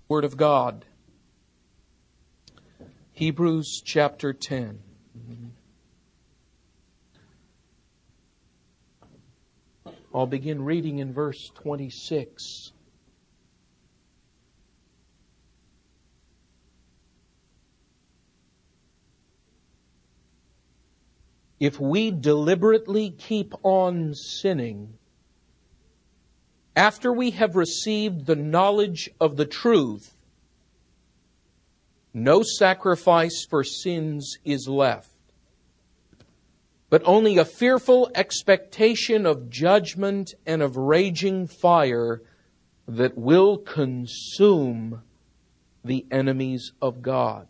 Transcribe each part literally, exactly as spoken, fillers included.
Word of God. Hebrews chapter ten. I'll begin reading in verse twenty-six. If we deliberately keep on sinning, after we have received the knowledge of the truth, no sacrifice for sins is left, but only a fearful expectation of judgment and of raging fire that will consume the enemies of God.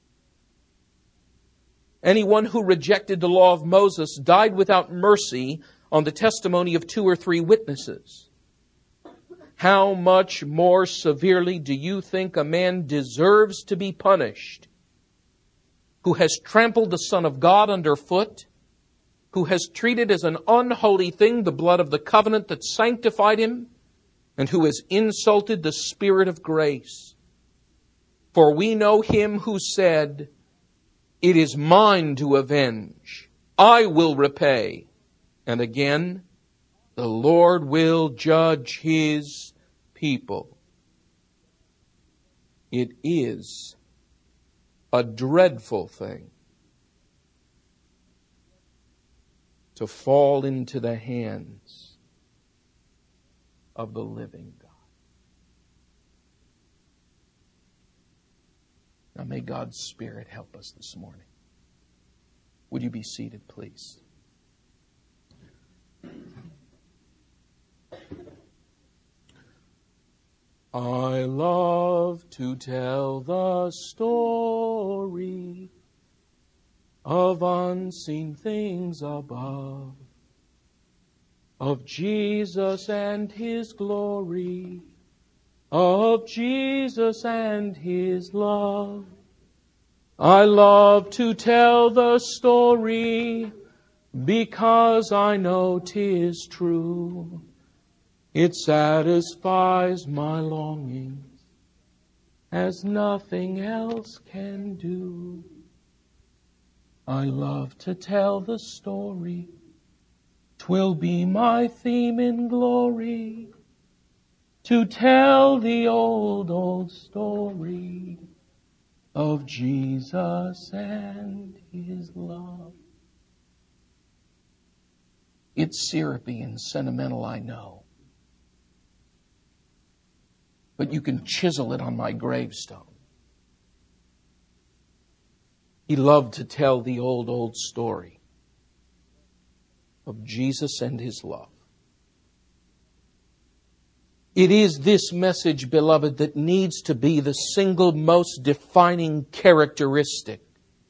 Anyone who rejected the law of Moses died without mercy on the testimony of two or three witnesses. How much more severely do you think a man deserves to be punished who has trampled the Son of God underfoot, who has treated as an unholy thing the blood of the covenant that sanctified him, and who has insulted the Spirit of grace? For we know him who said, "It is mine to avenge. I will repay." And again, "The Lord will judge His people." It is a dreadful thing to fall into the hands of the living God. Now may God's Spirit help us this morning. Would you be seated, please? I love to tell the story of unseen things above, of Jesus and His glory, of Jesus and His love. I love to tell the story because I know 'tis true. It satisfies my longings as nothing else can do. I love to tell the story. 'Twill be my theme in glory, to tell the old, old story of Jesus and His love. It's syrupy and sentimental, I know. But you can chisel it on my gravestone. He loved to tell the old, old story of Jesus and His love. It is this message, beloved, that needs to be the single most defining characteristic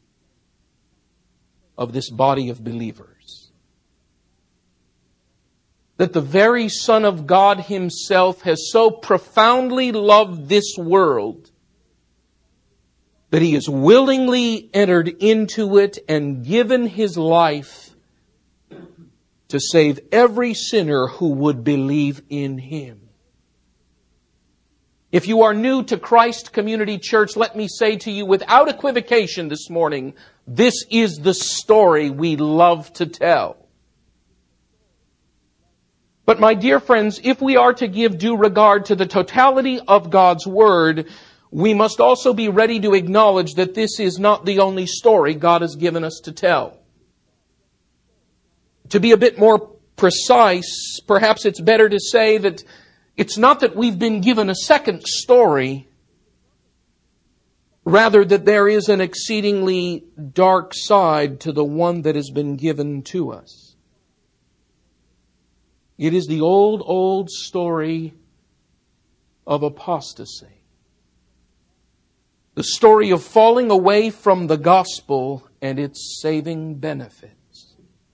of this body of believers. That the very Son of God Himself has so profoundly loved this world that He has willingly entered into it and given His life to save every sinner who would believe in Him. If you are new to Christ Community Church, let me say to you without equivocation this morning, this is the story we love to tell. But my dear friends, if we are to give due regard to the totality of God's Word, we must also be ready to acknowledge that this is not the only story God has given us to tell. To be a bit more precise, perhaps it's better to say that it's not that we've been given a second story, rather that there is an exceedingly dark side to the one that has been given to us. It is the old, old story of apostasy. The story of falling away from the gospel and its saving benefits.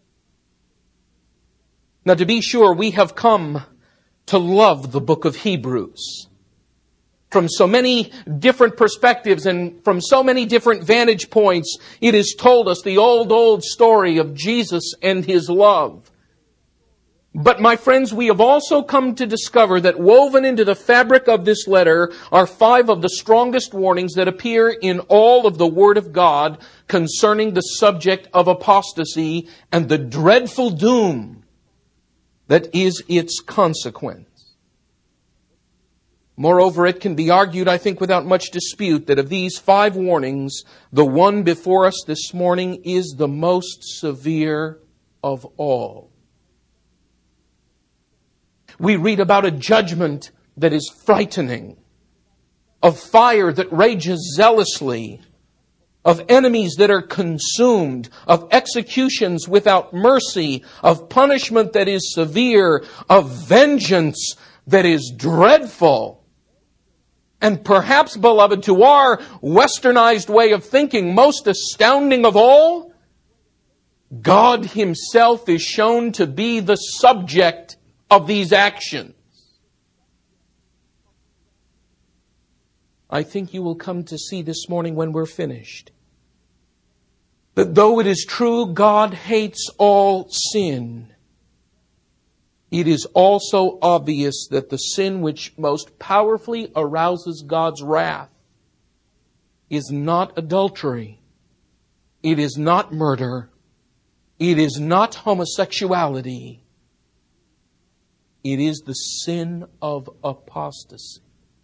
Now, to be sure, we have come to love the book of Hebrews from so many different perspectives and from so many different vantage points. It has told us the old, old story of Jesus and His love. But my friends, we have also come to discover that woven into the fabric of this letter are five of the strongest warnings that appear in all of the Word of God concerning the subject of apostasy and the dreadful doom that is its consequence. Moreover, it can be argued, I think without much dispute, that of these five warnings, the one before us this morning is the most severe of all. We read about a judgment that is frightening, of fire that rages zealously, of enemies that are consumed, of executions without mercy, of punishment that is severe, of vengeance that is dreadful. And perhaps, beloved, to our westernized way of thinking, most astounding of all, God Himself is shown to be the subject of these actions. I think you will come to see this morning when we're finished that though it is true God hates all sin, it is also obvious that the sin which most powerfully arouses God's wrath is not adultery, it is not murder, it is not homosexuality. It is the sin of apostasy.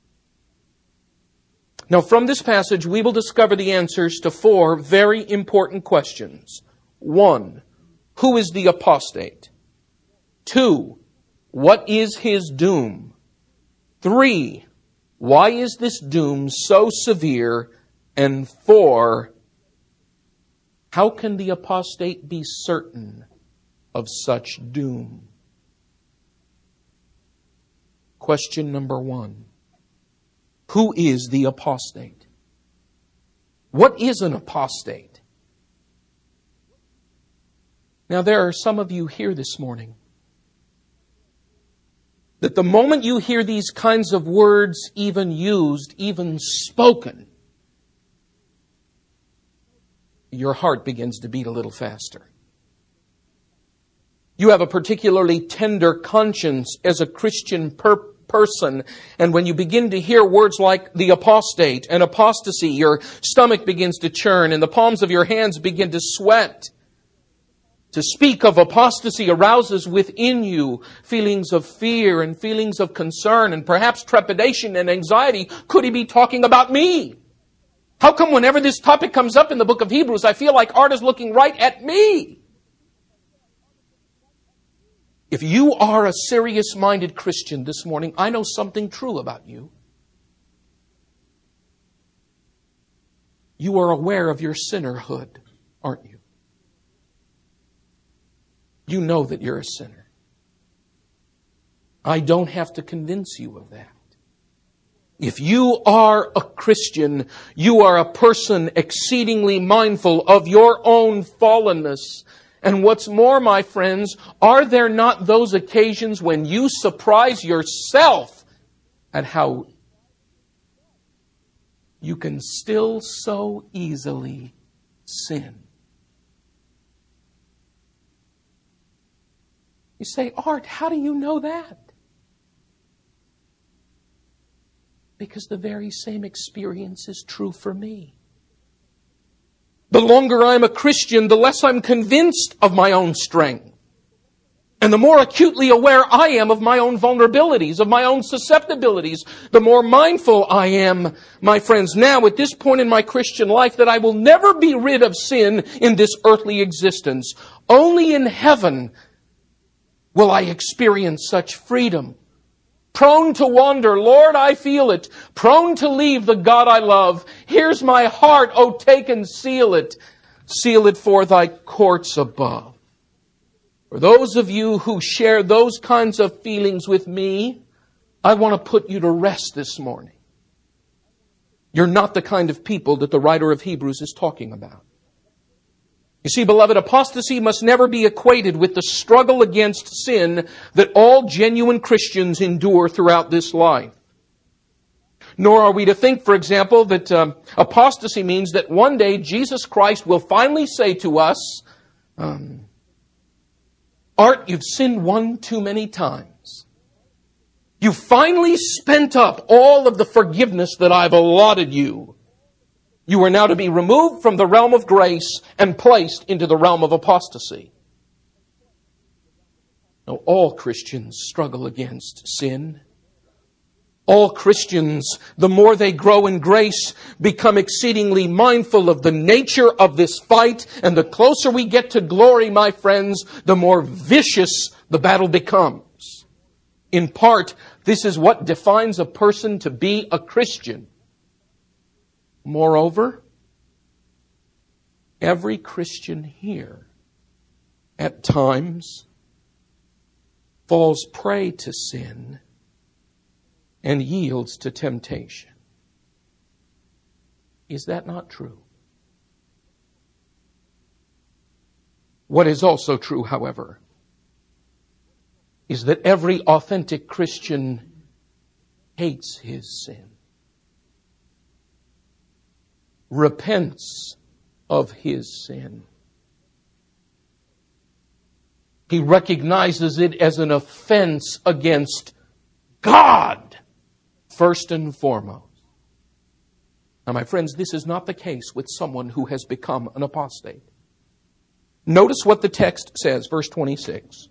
Now, from this passage, we will discover the answers to four very important questions. One, who is the apostate? Two, what is his doom? Three, why is this doom so severe? And four, how can the apostate be certain of such doom? Question number one. Who is the apostate? What is an apostate? Now, there are some of you here this morning that the moment you hear these kinds of words even used, even spoken, your heart begins to beat a little faster. You have a particularly tender conscience as a Christian per- person, and when you begin to hear words like the apostate and apostasy, your stomach begins to churn and the palms of your hands begin to sweat. To speak of apostasy arouses within you feelings of fear and feelings of concern and perhaps trepidation and anxiety. Could he be talking about me? How come whenever this topic comes up in the book of Hebrews, I feel like Art is looking right at me? If you are a serious-minded Christian this morning, I know something true about you. You are aware of your sinnerhood, aren't you? You know that you're a sinner. I don't have to convince you of that. If you are a Christian, you are a person exceedingly mindful of your own fallenness. And what's more, my friends, are there not those occasions when you surprise yourself at how you can still so easily sin? You say, Art, how do you know that? Because the very same experience is true for me. The longer I'm a Christian, the less I'm convinced of my own strength. And the more acutely aware I am of my own vulnerabilities, of my own susceptibilities, the more mindful I am, my friends, now at this point in my Christian life, that I will never be rid of sin in this earthly existence. Only in heaven will I experience such freedom. Prone to wander, Lord, I feel it. Prone to leave the God I love. Here's my heart, oh, take and seal it. Seal it for thy courts above. For those of you who share those kinds of feelings with me, I want to put you to rest this morning. You're not the kind of people that the writer of Hebrews is talking about. You see, beloved, apostasy must never be equated with the struggle against sin that all genuine Christians endure throughout this life. Nor are we to think, for example, that um, apostasy means that one day Jesus Christ will finally say to us, um, Art, you've sinned one too many times. You finally spent up all of the forgiveness that I've allotted you. You are now to be removed from the realm of grace and placed into the realm of apostasy. Now, all Christians struggle against sin. All Christians, the more they grow in grace, become exceedingly mindful of the nature of this fight. And the closer we get to glory, my friends, the more vicious the battle becomes. In part, this is what defines a person to be a Christian. Moreover, every Christian here, at times, falls prey to sin and yields to temptation. Is that not true? What is also true, however, is that every authentic Christian hates his sin, repents of his sin. He recognizes it as an offense against God, first and foremost. Now, my friends, this is not the case with someone who has become an apostate. Notice what the text says, verse twenty-six.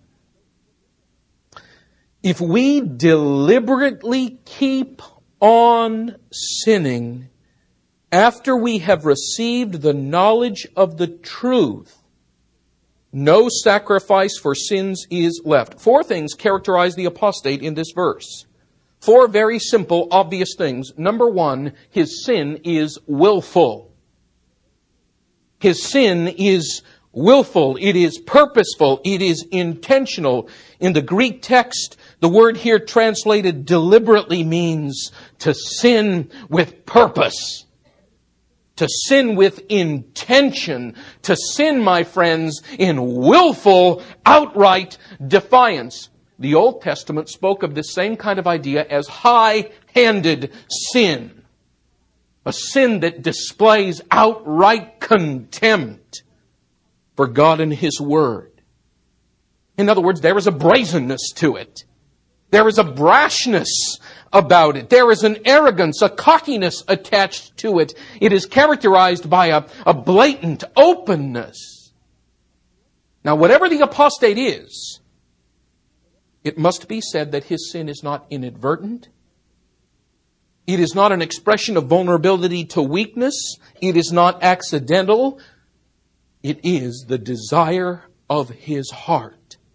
If we deliberately keep on sinning after we have received the knowledge of the truth, no sacrifice for sins is left. Four things characterize the apostate in this verse. Four very simple, obvious things. Number one, his sin is willful. His sin is willful. It is purposeful. It is intentional. In the Greek text, the word here translated deliberately means to sin with purpose. To sin with intention. To sin, my friends, in willful, outright defiance. The Old Testament spoke of this same kind of idea as high-handed sin. A sin that displays outright contempt for God and His Word. In other words, there is a brazenness to it. There is a brashness about it. There is an arrogance, a cockiness attached to it. It is characterized by a, a blatant openness. Now, whatever the apostate is, it must be said that his sin is not inadvertent. It is not an expression of vulnerability to weakness. It is not accidental. It is the desire of his heart.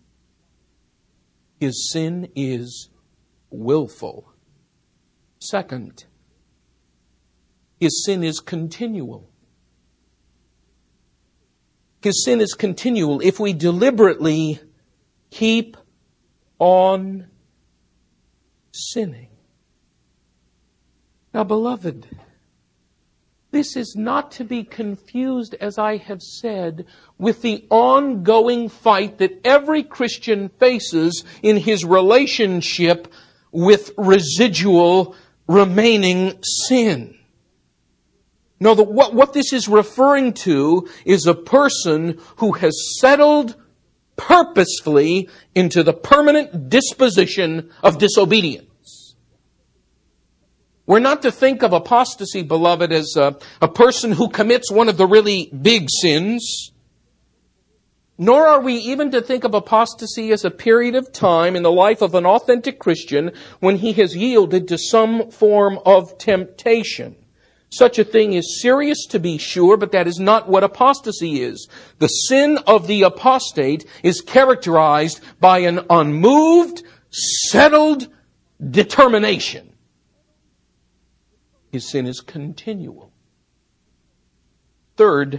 His sin is willful. Second, his sin is continual. His sin is continual. If we deliberately keep on sinning. Now, beloved, this is not to be confused, as I have said, with the ongoing fight that every Christian faces in his relationship with residual remaining sin. No, the, what, what this is referring to is a person who has settled purposefully into the permanent disposition of disobedience. We're not to think of apostasy, beloved, as a, a person who commits one of the really big sins. Nor are we even to think of apostasy as a period of time in the life of an authentic Christian when he has yielded to some form of temptation. Such a thing is serious, to be sure, but that is not what apostasy is. The sin of the apostate is characterized by an unmoved, settled determination. His sin is continual. Third,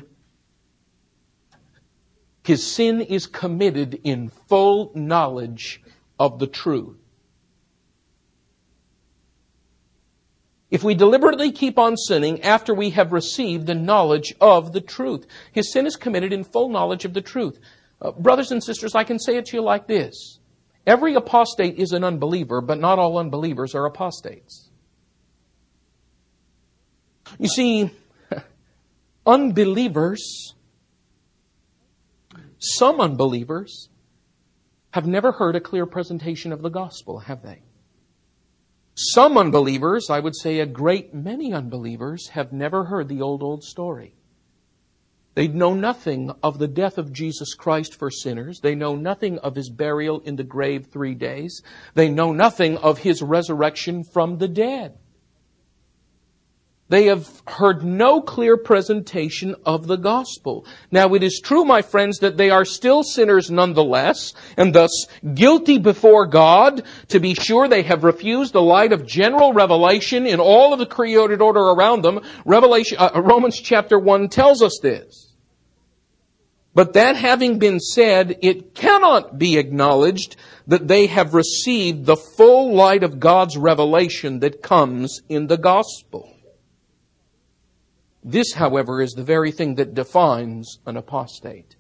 his sin is committed in full knowledge of the truth. If we deliberately keep on sinning after we have received the knowledge of the truth, his sin is committed in full knowledge of the truth. Uh, brothers and sisters, I can say it to you like this. Every apostate is an unbeliever, but not all unbelievers are apostates. You see, unbelievers, some unbelievers, have never heard a clear presentation of the gospel, have they? Some unbelievers, I would say a great many unbelievers, have never heard the old, old story. They know nothing of the death of Jesus Christ for sinners. They know nothing of His burial in the grave three days. They know nothing of His resurrection from the dead. They have heard no clear presentation of the gospel. Now, it is true, my friends, that they are still sinners nonetheless, and thus guilty before God. To be sure, they have refused the light of general revelation in all of the created order around them. Revelation, uh, Romans chapter one tells us this. But that having been said, it cannot be acknowledged that they have received the full light of God's revelation that comes in the gospel. This, however, is the very thing that defines an apostate.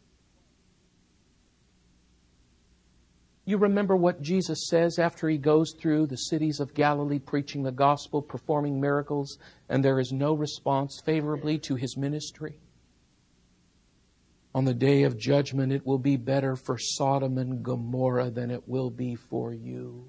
You remember what Jesus says after He goes through the cities of Galilee preaching the gospel, performing miracles, and there is no response favorably to His ministry? On the day of judgment, it will be better for Sodom and Gomorrah than it will be for you.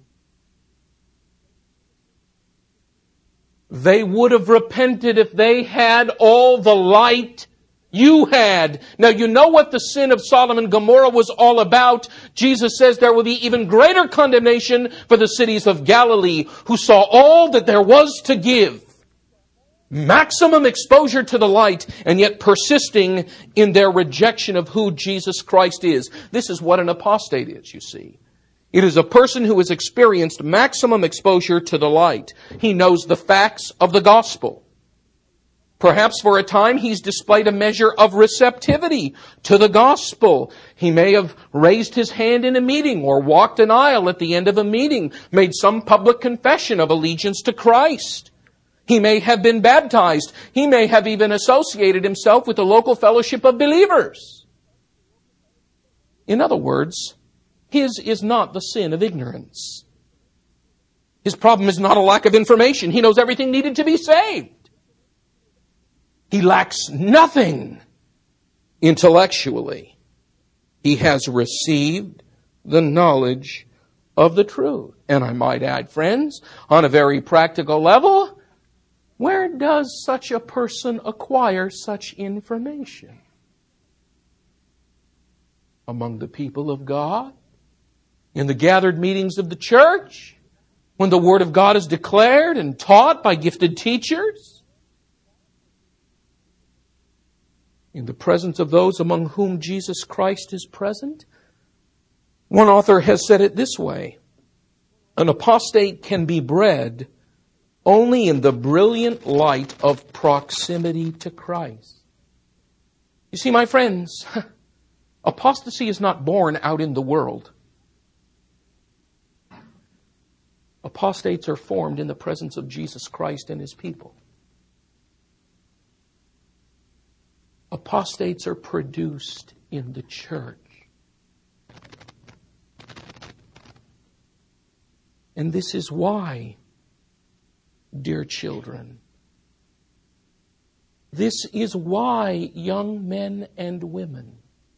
They would have repented if they had all the light you had. Now, you know what the sin of Sodom and Gomorrah was all about. Jesus says there will be even greater condemnation for the cities of Galilee, who saw all that there was to give. Maximum exposure to the light, and yet persisting in their rejection of who Jesus Christ is. This is what an apostate is, you see. It is a person who has experienced maximum exposure to the light. He knows the facts of the gospel. Perhaps for a time he's displayed a measure of receptivity to the gospel. He may have raised his hand in a meeting or walked an aisle at the end of a meeting, made some public confession of allegiance to Christ. He may have been baptized. He may have even associated himself with the local fellowship of believers. In other words, his is not the sin of ignorance. His problem is not a lack of information. He knows everything needed to be saved. He lacks nothing intellectually. He has received the knowledge of the truth. And I might add, friends, on a very practical level, where does such a person acquire such information? Among the people of God? In the gathered meetings of the church? When the Word of God is declared and taught by gifted teachers? In the presence of those among whom Jesus Christ is present? One author has said it this way: an apostate can be bred only in the brilliant light of proximity to Christ. You see, my friends, apostasy is not born out in the world. Apostates are formed in the presence of Jesus Christ and His people. Apostates are produced in the church. And this is why, dear children, this is why, young men and women,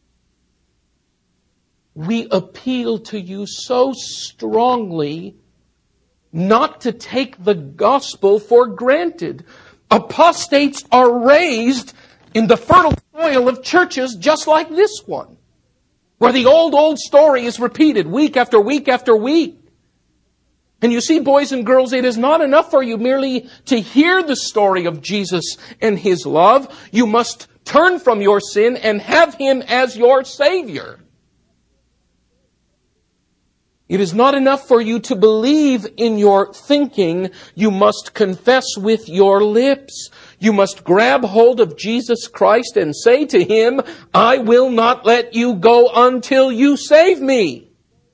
we appeal to you so strongly not to take the gospel for granted. Apostates are raised in the fertile soil of churches just like this one, where the old, old story is repeated week after week after week. And you see, boys and girls, it is not enough for you merely to hear the story of Jesus and His love. You must turn from your sin and have Him as your Savior. It is not enough for you to believe in your thinking. You must confess with your lips. You must grab hold of Jesus Christ and say to Him, I will not let you go until you save me.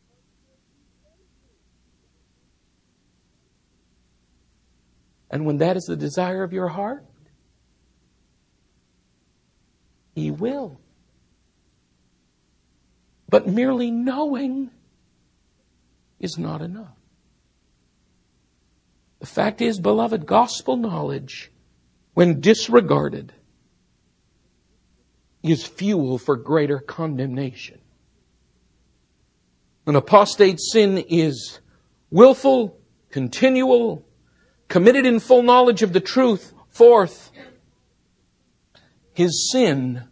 And when that is the desire of your heart, He will. But merely knowing is not enough. The fact is, beloved, gospel knowledge, when disregarded, is fuel for greater condemnation. An apostate's sin is willful, continual, committed in full knowledge of the truth. Fourth, his sin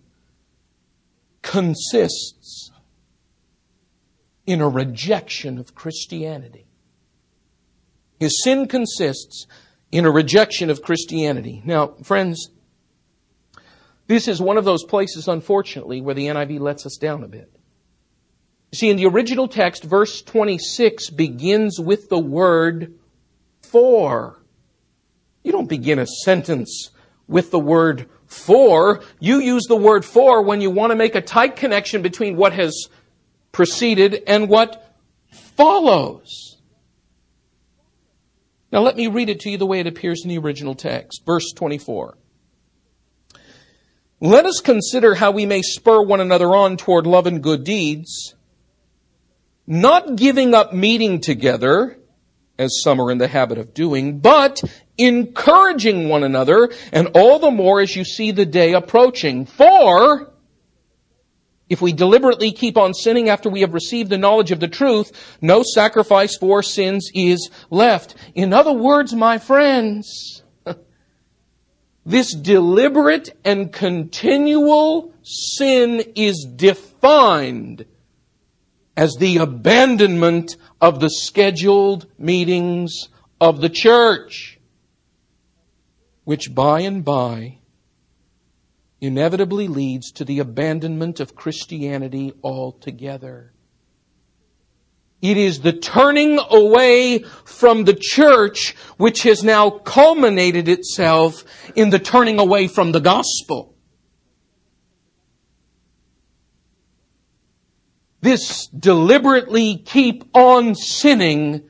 consists in a rejection of Christianity. His sin consists in a rejection of Christianity. Now, friends, this is one of those places, unfortunately, where the N I V lets us down a bit. You see, in the original text, verse twenty-six begins with the word for. You don't begin a sentence with the word for. You use the word for when you want to make a tight connection between what has preceded and what follows. Now let me read it to you the way it appears in the original text. Verse twenty-four. Let us consider how we may spur one another on toward love and good deeds, not giving up meeting together, as some are in the habit of doing, but encouraging one another, and all the more as you see the day approaching. For if we deliberately keep on sinning after we have received the knowledge of the truth, no sacrifice for sins is left. In other words, my friends, this deliberate and continual sin is defined as the abandonment of the scheduled meetings of the church, which by and by inevitably leads to the abandonment of Christianity altogether. It is the turning away from the church which has now culminated itself in the turning away from the gospel. This deliberately keep on sinning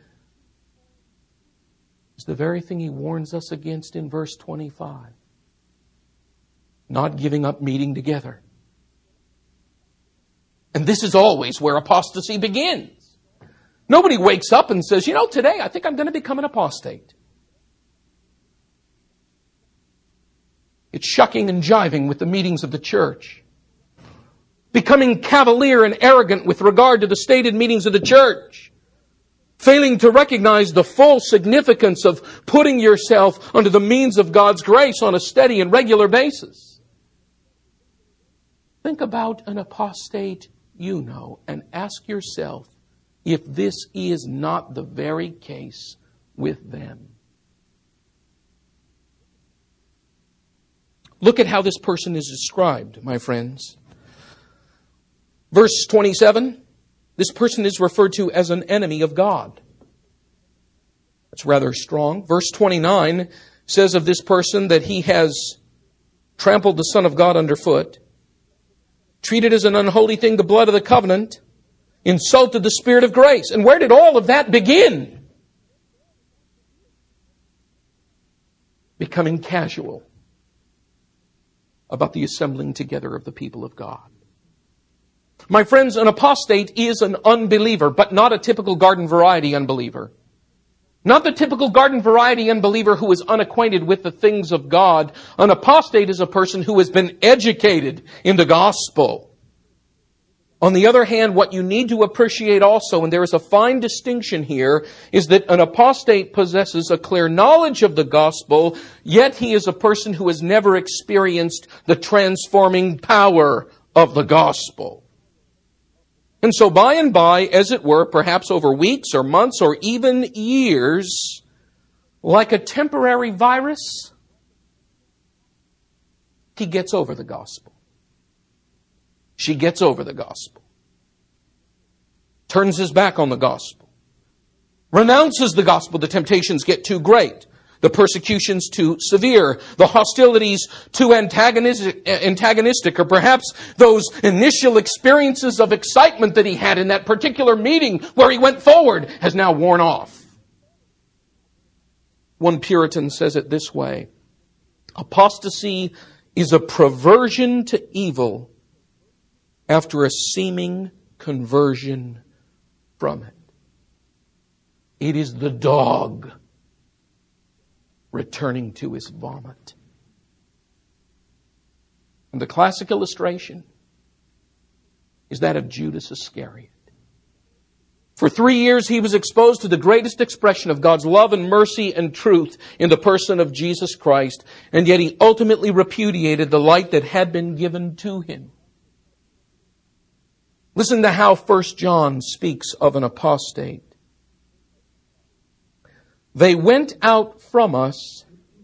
is the very thing he warns us against in verse twenty-five. Not giving up meeting together. And this is always where apostasy begins. Nobody wakes up and says, you know, today I think I'm going to become an apostate. It's shucking and jiving with the meetings of the church. Becoming cavalier and arrogant with regard to the stated meetings of the church. Failing to recognize the full significance of putting yourself under the means of God's grace on a steady and regular basis. Think about an apostate you know and ask yourself if this is not the very case with them. Look at how this person is described, my friends. Verse twenty-seven, this person is referred to as an enemy of God. That's rather strong. Verse twenty-nine says of this person that he has trampled the Son of God underfoot, treated as an unholy thing the blood of the covenant, insulted the Spirit of grace. And where did all of that begin? Becoming casual about the assembling together of the people of God. My friends, an apostate is an unbeliever, but not a typical garden variety unbeliever. Not the typical garden variety unbeliever who is unacquainted with the things of God. An apostate is a person who has been educated in the gospel. On the other hand, what you need to appreciate also, and there is a fine distinction here, is that an apostate possesses a clear knowledge of the gospel, yet he is a person who has never experienced the transforming power of the gospel. And so by and by, as it were, perhaps over weeks or months or even years, like a temporary virus, he gets over the gospel. She gets over the gospel. Turns his back on the gospel. Renounces the gospel. The temptations get too great. The persecutions too severe. The hostilities too antagonistic, antagonistic. Or perhaps those initial experiences of excitement that he had in that particular meeting where he went forward has now worn off. One Puritan says it this way. Apostasy is a perversion to evil after a seeming conversion from it. It is the dog returning to his vomit. And the classic illustration is that of Judas Iscariot. For three years he was exposed to the greatest expression of God's love and mercy and truth in the person of Jesus Christ, and yet he ultimately repudiated the light that had been given to him. Listen to how First John speaks of an apostate. They went out from us,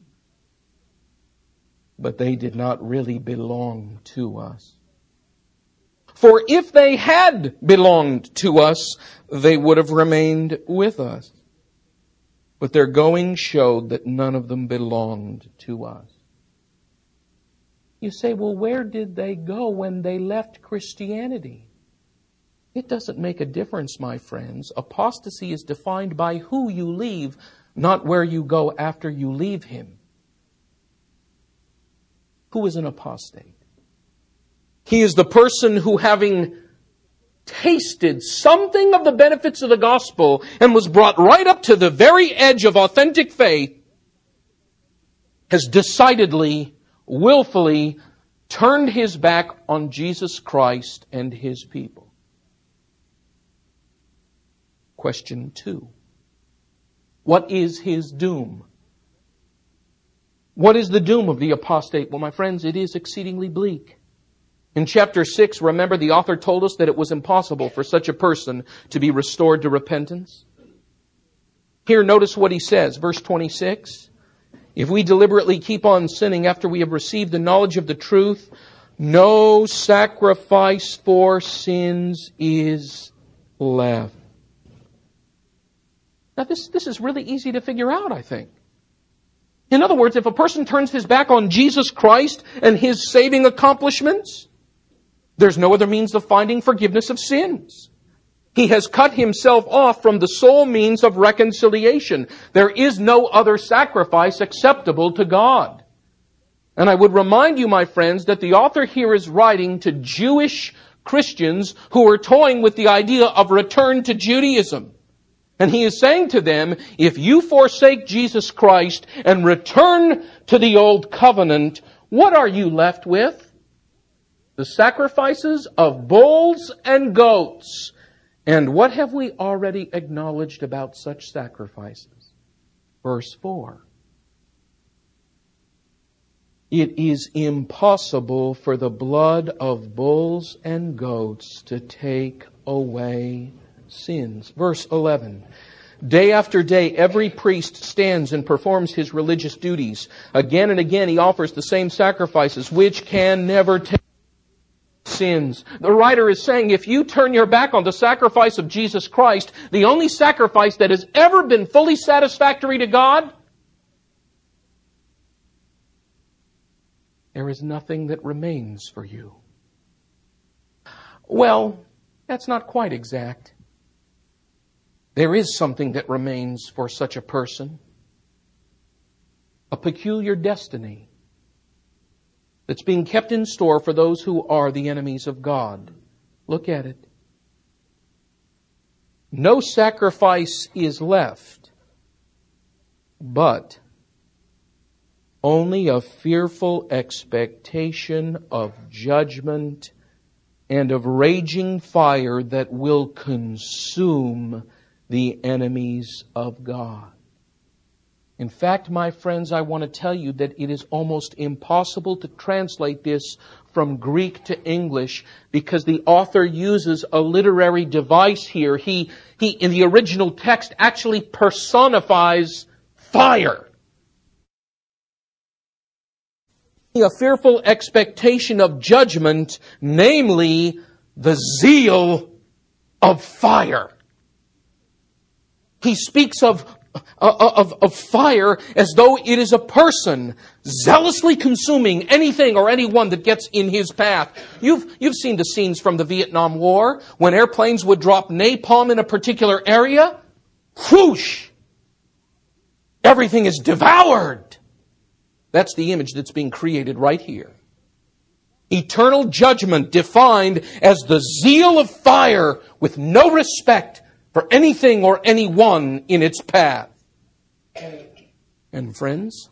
but they did not really belong to us. For if they had belonged to us, they would have remained with us. But their going showed that none of them belonged to us. You say, well, where did they go when they left Christianity? It doesn't make a difference, my friends. Apostasy is defined by who you leave, not where you go after you leave him. Who is an apostate? He is the person who, having tasted something of the benefits of the gospel and was brought right up to the very edge of authentic faith, has decidedly, willfully turned his back on Jesus Christ and his people. Question two. What is his doom? What is the doom of the apostate? Well, my friends, it is exceedingly bleak. In chapter six, remember the author told us that it was impossible for such a person to be restored to repentance. Here, notice what he says, verse twenty-six. If we deliberately keep on sinning after we have received the knowledge of the truth, no sacrifice for sins is left. Now, this, this is really easy to figure out, I think. In other words, if a person turns his back on Jesus Christ and his saving accomplishments, there's no other means of finding forgiveness of sins. He has cut himself off from the sole means of reconciliation. There is no other sacrifice acceptable to God. And I would remind you, my friends, that the author here is writing to Jewish Christians who are toying with the idea of return to Judaism. And he is saying to them, if you forsake Jesus Christ and return to the old covenant, what are you left with? The sacrifices of bulls and goats. And what have we already acknowledged about such sacrifices? Verse four. It is impossible for the blood of bulls and goats to take away sins. Verse eleven. Day after day, every priest stands and performs his religious duties. Again and again, he offers the same sacrifices, which can never take sins. The writer is saying, if you turn your back on the sacrifice of Jesus Christ, the only sacrifice that has ever been fully satisfactory to God, there is nothing that remains for you. Well, that's not quite exact. There is something that remains for such a person. A peculiar destiny that's being kept in store for those who are the enemies of God. Look at it. No sacrifice is left, but only a fearful expectation of judgment and of raging fire that will consume the enemies of God. In fact, my friends, I want to tell you that it is almost impossible to translate this from Greek to English because the author uses a literary device here. He, he, in the original text, actually personifies fire. A fearful expectation of judgment, namely the zeal of fire. He speaks of, of, of fire as though it is a person zealously consuming anything or anyone that gets in his path. You've, you've seen the scenes from the Vietnam War when airplanes would drop napalm in a particular area. Whoosh! Everything is devoured. That's the image that's being created right here. Eternal judgment defined as the zeal of fire with no respect for anything or anyone in its path. And friends,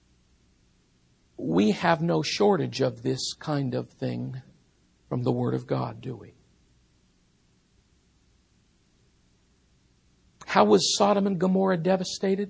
we have no shortage of this kind of thing from the Word of God, do we? How was Sodom and Gomorrah devastated?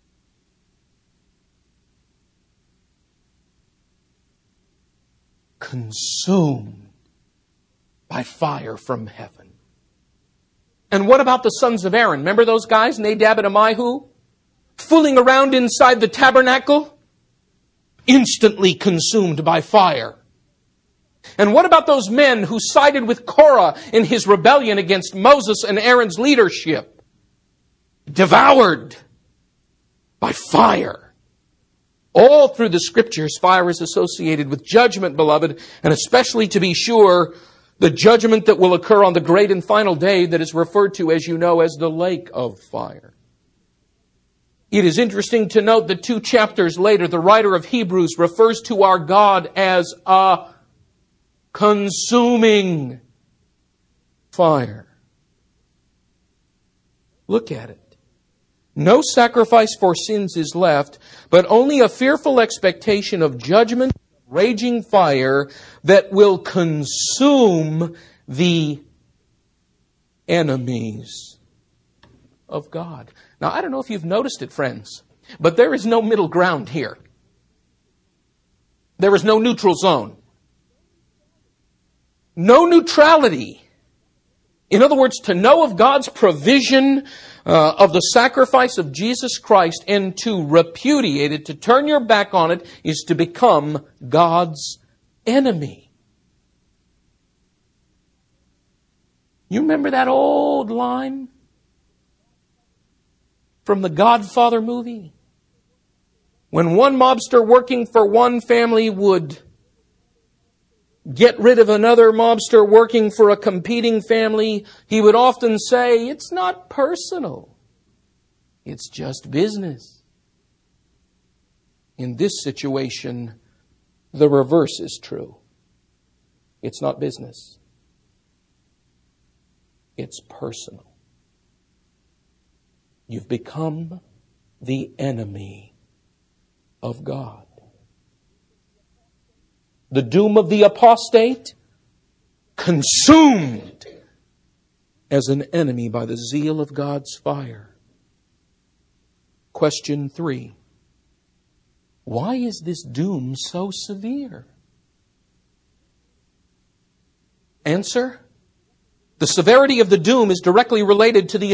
Consumed by fire from heaven. And what about the sons of Aaron? Remember those guys, Nadab and Abihu? Fooling around inside the tabernacle? Instantly consumed by fire. And what about those men who sided with Korah in his rebellion against Moses and Aaron's leadership? Devoured by fire. All through the Scriptures, fire is associated with judgment, beloved, and especially, to be sure, the judgment that will occur on the great and final day that is referred to, as you know, as the lake of fire. It is interesting to note that two chapters later, the writer of Hebrews refers to our God as a consuming fire. Look at it. No sacrifice for sins is left, but only a fearful expectation of judgment, raging fire that will consume the enemies of God. Now, I don't know if you've noticed it, friends, but there is no middle ground here. There is no neutral zone. No neutrality. In other words, to know of God's provision uh, of the sacrifice of Jesus Christ and to repudiate it, to turn your back on it, is to become God's enemy. You remember that old line from the Godfather movie? When one mobster working for one family would get rid of another mobster working for a competing family, he would often say, "It's not personal. It's just business." In this situation, the reverse is true. It's not business. It's personal. You've become the enemy of God. The doom of the apostate, consumed as an enemy by the zeal of God's fire. Question three. Why is this doom so severe? Answer. The severity of the doom is directly related to the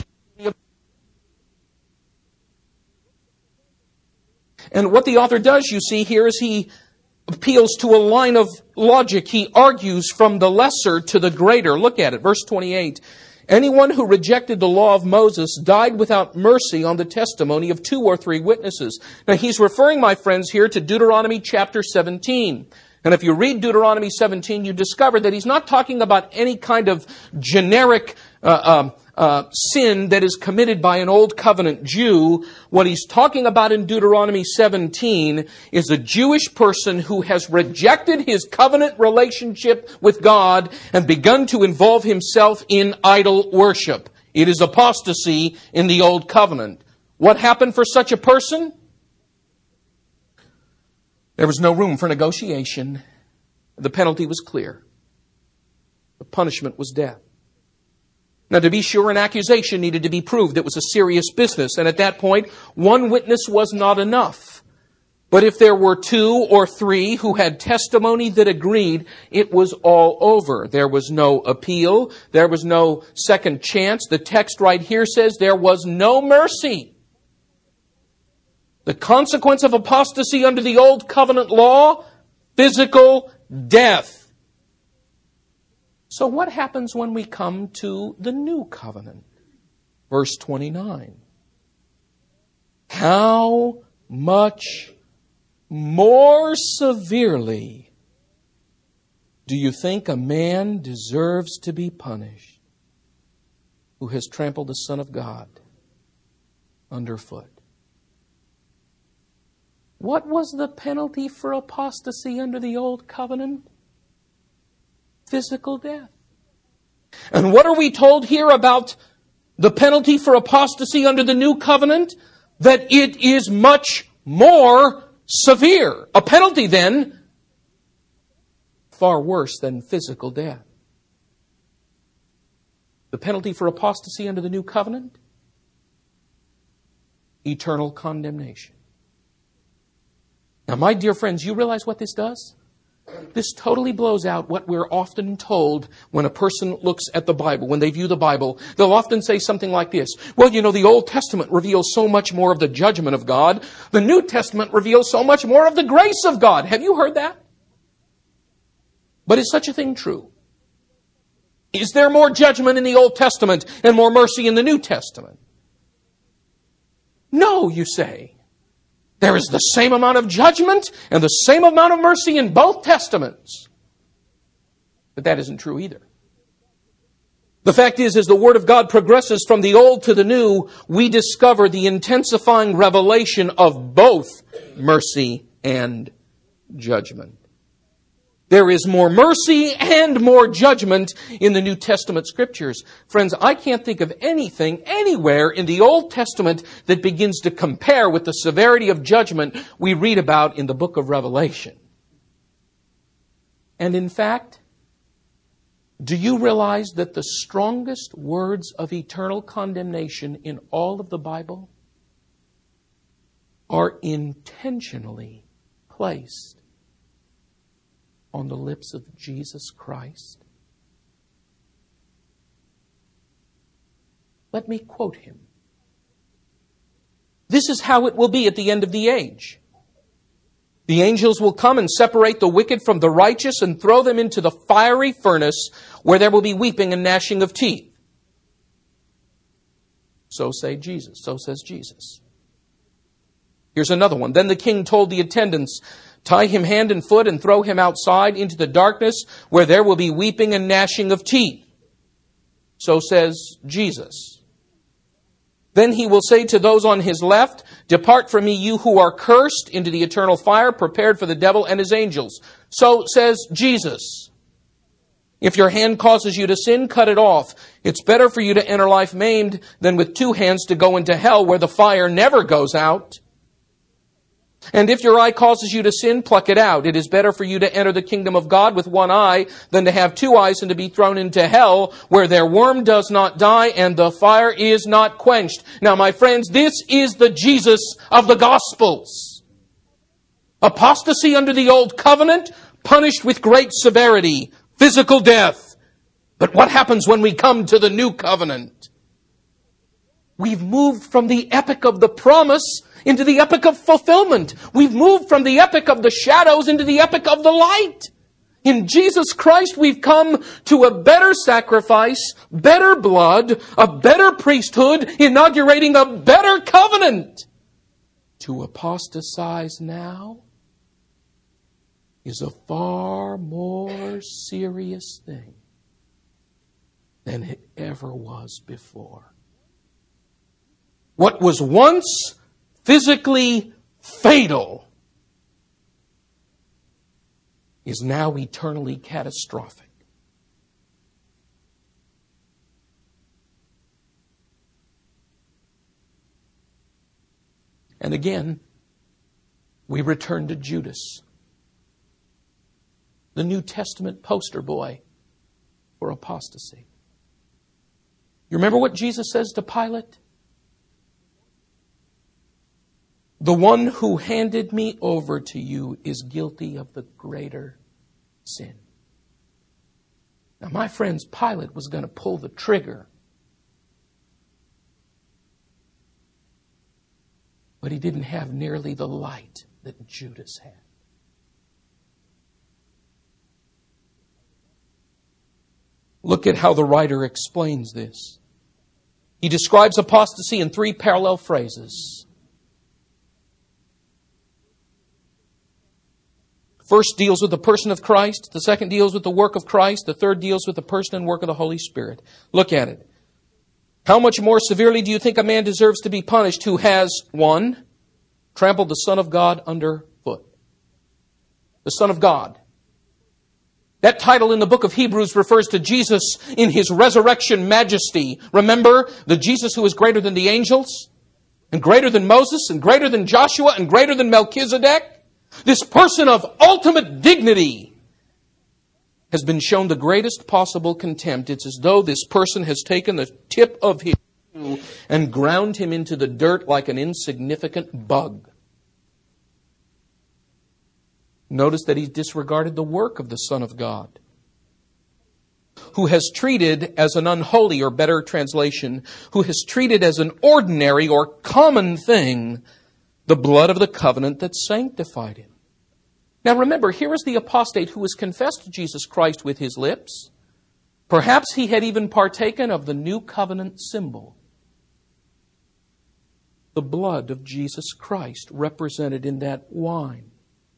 And what the author does, you see, here is he appeals to a line of logic. He argues from the lesser to the greater. Look at it, verse twenty-eight. Anyone who rejected the law of Moses died without mercy on the testimony of two or three witnesses. Now he's referring, my friends, here to Deuteronomy chapter seventeen. And if you read Deuteronomy seventeen, you discover that he's not talking about any kind of generic uh, um, uh, sin that is committed by an old covenant Jew. What he's talking about in Deuteronomy seventeen is a Jewish person who has rejected his covenant relationship with God and begun to involve himself in idol worship. It is apostasy in the old covenant. What happened for such a person? There was no room for negotiation. The penalty was clear. The punishment was death. Now, to be sure, an accusation needed to be proved. It was a serious business. And at that point, one witness was not enough. But if there were two or three who had testimony that agreed, it was all over. There was no appeal. There was no second chance. The text right here says there was no mercy. The consequence of apostasy under the old covenant law, physical death. So what happens when we come to the new covenant? Verse twenty-nine. How much more severely do you think a man deserves to be punished who has trampled the Son of God underfoot? What was the penalty for apostasy under the old covenant? Physical death. And what are we told here about the penalty for apostasy under the new covenant? That it is much more severe. A penalty then far worse than physical death. The penalty for apostasy under the new covenant? eternal condemnation. Now, my dear friends, you realize what this does? This totally blows out what we're often told when a person looks at the Bible, when they view the Bible. They'll often say something like this: well, you know, the Old Testament reveals so much more of the judgment of God. The New Testament reveals so much more of the grace of God. Have you heard that? But is such a thing true? Is there more judgment in the Old Testament and more mercy in the New Testament? No, you say. There is the same amount of judgment and the same amount of mercy in both Testaments. But that isn't true either. The fact is, as the Word of God progresses from the Old to the New, we discover the intensifying revelation of both mercy and judgment. There is more mercy and more judgment in the New Testament Scriptures. Friends, I can't think of anything anywhere in the Old Testament that begins to compare with the severity of judgment we read about in the book of Revelation. And in fact, do you realize that the strongest words of eternal condemnation in all of the Bible are intentionally placed on the lips of Jesus Christ? Let me quote him. This is how it will be at the end of the age. The angels will come and separate the wicked from the righteous and throw them into the fiery furnace where there will be weeping and gnashing of teeth. So say Jesus. So says Jesus. Here's another one. Then the king told the attendants, tie him hand and foot and throw him outside into the darkness where there will be weeping and gnashing of teeth. So says Jesus. Then he will say to those on his left, depart from me, you who are cursed, into the eternal fire prepared for the devil and his angels. So says Jesus. If your hand causes you to sin, cut it off. It's better for you to enter life maimed than with two hands to go into hell where the fire never goes out. And if your eye causes you to sin, pluck it out. It is better for you to enter the kingdom of God with one eye than to have two eyes and to be thrown into hell where their worm does not die and the fire is not quenched. Now, my friends, this is the Jesus of the Gospels. Apostasy under the old covenant, punished with great severity, physical death. But what happens when we come to the new covenant? We've moved from the epic of the promise into the epic of fulfillment. We've moved from the epic of the shadows into the epic of the light. In Jesus Christ, we've come to a better sacrifice, better blood, a better priesthood, inaugurating a better covenant. To apostatize now is a far more serious thing than it ever was before. What was once physically fatal is now eternally catastrophic. And again, we return to Judas, the New Testament poster boy for apostasy. You remember what Jesus says to Pilate? The one who handed me over to you is guilty of the greater sin. Now, my friends, Pilate was going to pull the trigger. But he didn't have nearly the light that Judas had. Look at how the writer explains this. He describes apostasy in three parallel phrases. First deals with the person of Christ. The second deals with the work of Christ. The third deals with the person and work of the Holy Spirit. Look at it. How much more severely do you think a man deserves to be punished who has, one, trampled the Son of God underfoot? The Son of God. That title in the book of Hebrews refers to Jesus in his resurrection majesty. Remember, the Jesus who is greater than the angels, and greater than Moses, and greater than Joshua, and greater than Melchizedek. This person of ultimate dignity has been shown the greatest possible contempt. It's as though this person has taken the tip of his and ground him into the dirt like an insignificant bug. Notice that he disregarded the work of the Son of God, who has treated as an unholy, or better translation, who has treated as an ordinary or common thing the blood of the covenant that sanctified him. Now remember, here is the apostate who has confessed Jesus Christ with his lips. Perhaps he had even partaken of the new covenant symbol, the blood of Jesus Christ represented in that wine.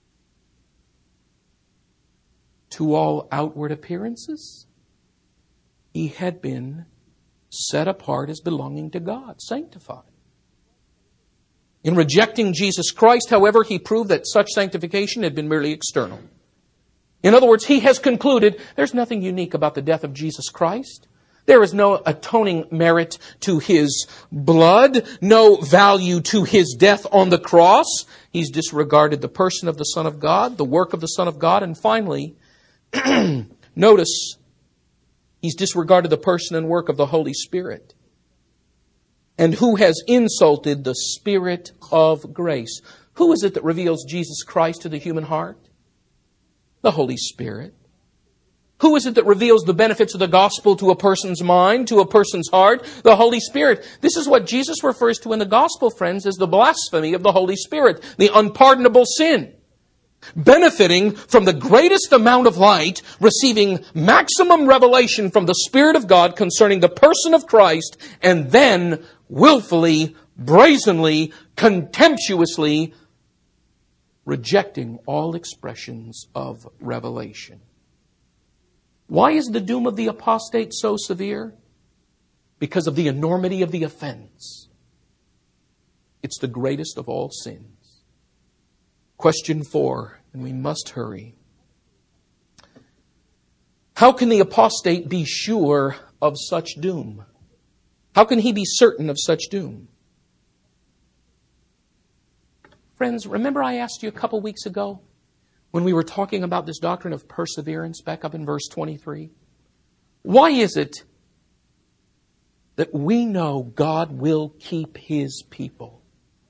To all outward appearances, he had been set apart as belonging to God, sanctified. In rejecting Jesus Christ, however, he proved that such sanctification had been merely external. In other words, he has concluded there's nothing unique about the death of Jesus Christ. There is no atoning merit to his blood, no value to his death on the cross. He's disregarded the person of the Son of God, the work of the Son of God, and finally, notice, he's disregarded the person and work of the Holy Spirit. And who has insulted the Spirit of grace? Who is it that reveals Jesus Christ to the human heart? The Holy Spirit. Who is it that reveals the benefits of the gospel to a person's mind, to a person's heart? The Holy Spirit. This is what Jesus refers to in the gospel, friends, as the blasphemy of the Holy Spirit, the unpardonable sin. Benefiting from the greatest amount of light, receiving maximum revelation from the Spirit of God concerning the person of Christ, and then willfully, brazenly, contemptuously rejecting all expressions of revelation. Why is the doom of the apostate so severe? Because of the enormity of the offense. It's the greatest of all sins. Question four, and we must hurry. How can the apostate be sure of such doom? How can he be certain of such doom? Friends, remember I asked you a couple weeks ago when we were talking about this doctrine of perseverance back up in verse twenty-three? Why is it that we know God will keep His people?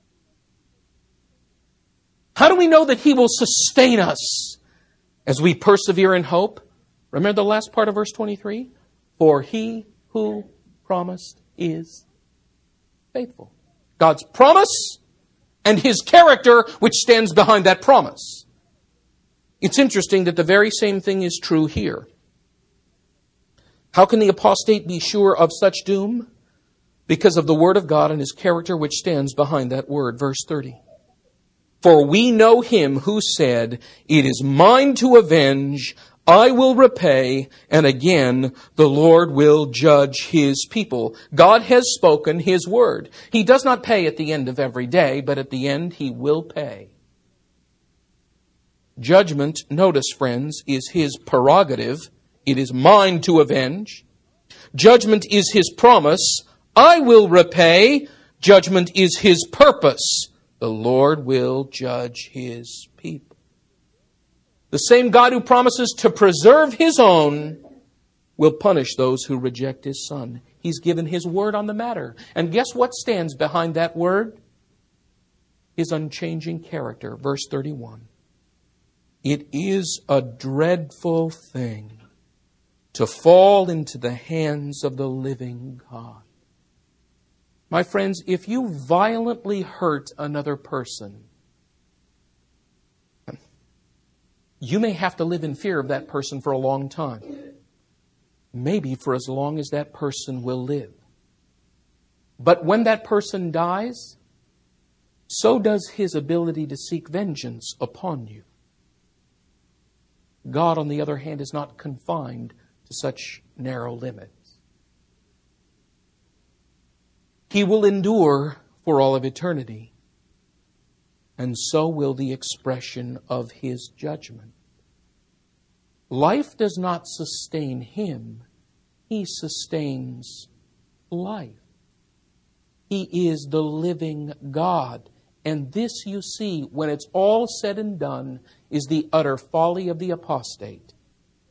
How do we know that He will sustain us as we persevere in hope? Remember the last part of verse twenty-three? For He who promised is faithful. God's promise and His character which stands behind that promise. It's interesting that the very same thing is true here. How can the apostate be sure of such doom? Because of the Word of God and His character which stands behind that word. Verse thirty. For we know Him who said, it is mine to avenge, I will repay, and again the Lord will judge His people. God has spoken His word. He does not pay at the end of every day, but at the end He will pay. Judgment, notice friends, is His prerogative. It is mine to avenge. Judgment is His promise. I will repay. Judgment is His purpose. The Lord will judge His people. The same God who promises to preserve His own will punish those who reject His Son. He's given His word on the matter. And guess what stands behind that word? His unchanging character. Verse thirty-one. It is a dreadful thing to fall into the hands of the living God. My friends, if you violently hurt another person, you may have to live in fear of that person for a long time. Maybe for as long as that person will live. But when that person dies, so does his ability to seek vengeance upon you. God, on the other hand, is not confined to such narrow limits. He will endure for all of eternity, and so will the expression of His judgment. Life does not sustain Him. He sustains life. He is the living God. And this, you see, when it's all said and done, is the utter folly of the apostate.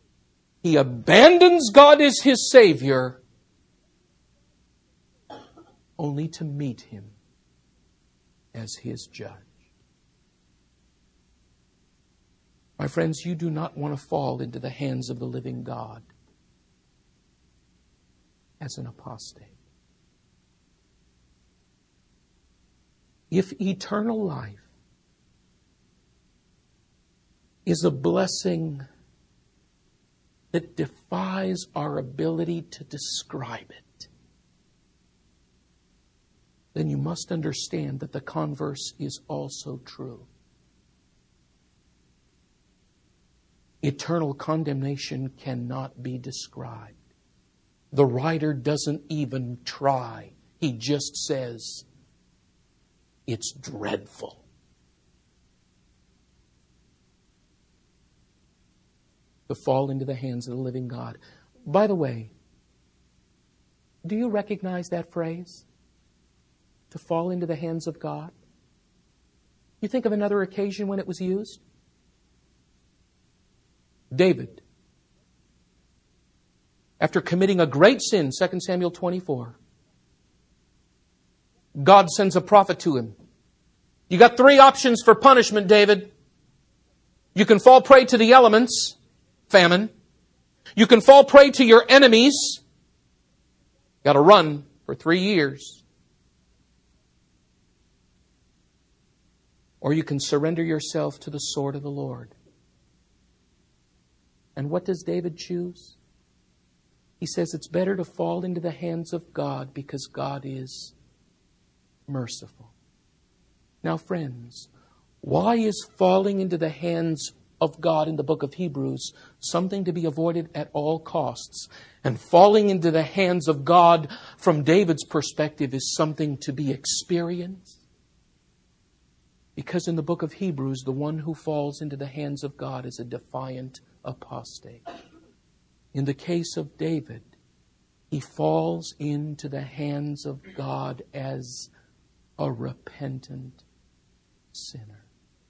He abandons God as his Savior, only to meet Him as His judge. My friends, you do not want to fall into the hands of the living God as an apostate. If eternal life is a blessing that defies our ability to describe it, then you must understand that the converse is also true. Eternal condemnation cannot be described. The writer doesn't even try. He just says, it's dreadful. To fall into the hands of the living God. By the way, do you recognize that phrase? To fall into the hands of God? You think of another occasion when it was used? David, after committing a great sin, Second Samuel twenty-four, God sends a prophet to him. You got three options for punishment, David. You can fall prey to the elements, famine. You can fall prey to your enemies. Got to run for three years. Or you can surrender yourself to the sword of the Lord. And what does David choose? He says it's better to fall into the hands of God because God is merciful. Now, friends, why is falling into the hands of God in the book of Hebrews something to be avoided at all costs? And falling into the hands of God from David's perspective is something to be experienced? Because in the book of Hebrews, the one who falls into the hands of God is a defiant apostate. In the case of David, he falls into the hands of God as a repentant sinner.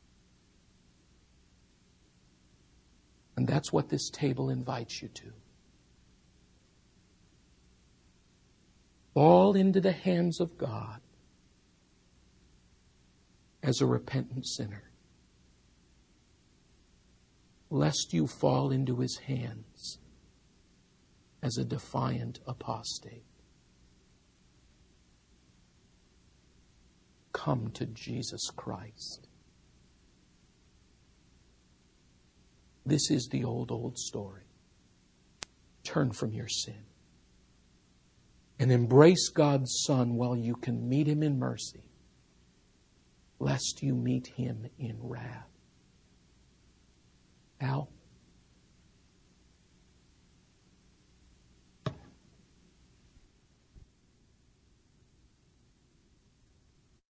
And that's what this table invites you to. Fall into the hands of God as a repentant sinner, lest you fall into His hands as a defiant apostate. Come to Jesus Christ. This is the old, old story. Turn from your sin and embrace God's Son while you can meet Him in mercy, lest you meet Him in wrath. Al?